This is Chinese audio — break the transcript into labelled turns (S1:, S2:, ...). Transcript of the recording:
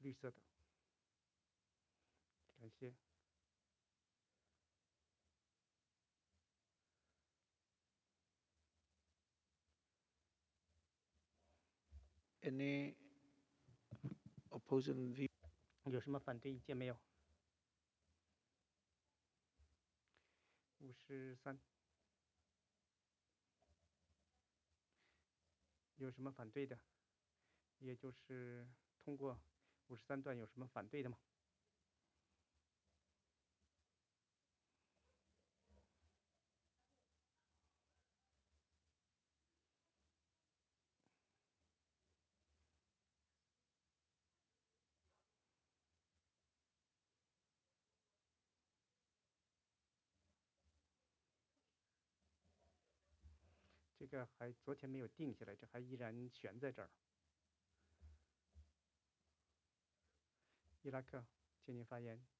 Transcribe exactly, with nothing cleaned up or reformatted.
S1: 绿色的，感谢。
S2: Any opposing view?
S1: 有什么反对意见没有？五十三。有什么反对的？也就是通过五十三段有什么反对的吗？这个还昨天没有定下来，这还依然悬在这儿。伊拉克，请您发言。